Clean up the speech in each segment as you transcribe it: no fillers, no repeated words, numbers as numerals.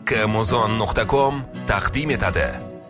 Kamuzon.com taqdim etadi.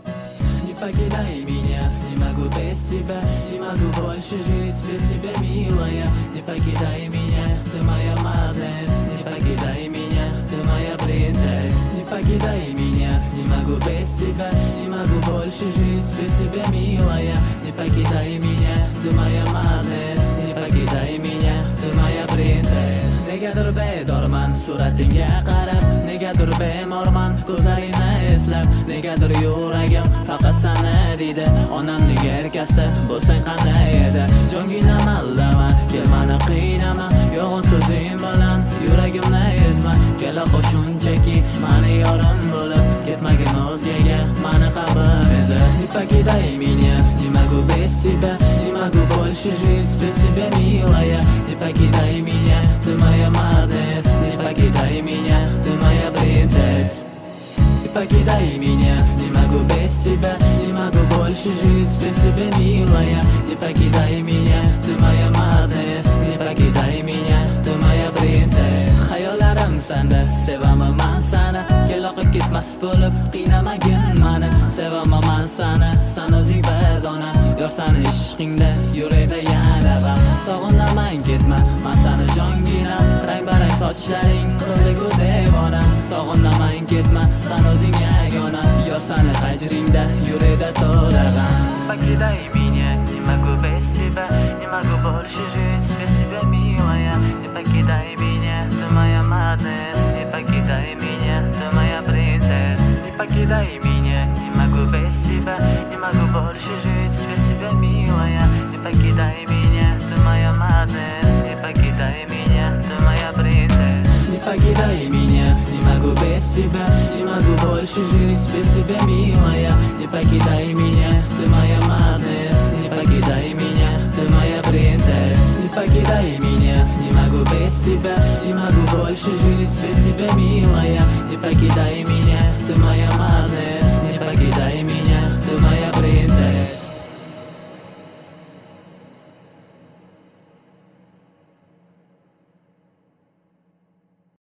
Не покидай меня, не могу без тебя, не могу больше жить без тебя, милая. Не покидай меня, ты моя молодость. Не покидай меня, ты моя принцесса. Не покидай меня, не могу без тебя, не могу больше жить без тебя, милая. Не покидай меня, ты моя молодость. Не покидай меня, ты моя принцесса. Negadir bedorman suratingga qarab, negadir bemorman ko'zlaringni eslab, negadir yuragim faqat seni deydi. Onamning erkasi bo'lsang qanday edi? Jongina mallama, kel meni qiynama, yo'g'on so'zing bilan yuragimni ezma. Kela qo'shunchaki meni yorim bo'lib, ketmagin o'zgaga meni qabul eza. Не покидай меня, не могу без тебя, не могу больше жить без тебя, милая. Не покидай меня, ты моя молодость. Не покидай меня, ты моя принцесса. Не покидай меня, не могу без тебя, не могу больше жить без тебя, милая. Не покидай меня, ты моя молодость. Не покидай меня, ты моя принцесса. Xayollarim senda, sevaman man seni. Keloqib ketmas bo'lib qiynamagin meni. Sevaman man seni, sen o'zing bir dona. Yorsan ishqingda yurakda yana g'am. Sog'inaman ketma, men seni jongina. Rang-barang sochlaring qildi-ku devona. Sog'inaman ketma, sen o'zing yagona. Yorsan hajringda yurakda to'la g'am. Покидай меня, не могу без тебя, не могу больше жить без тебя, милая. Не покидай меня, ты моя молодость. Не покидай меня, ты моя принцесса. Не покидай меня, не могу без тебя, не могу больше жить без тебя, милая. Не покидай меня, ты моя молодость. Не покидай меня, ты моя принцесса. Не покидай меня, не могу без тебя, не могу больше жить без тебя, милая. Не покидай меня, ты моя молодость. Не покидай меня, ты моя принцесса. Не покидай меня, не могу без тебя, не могу больше жить без тебя, милая. Не покидай меня, ты моя молодость.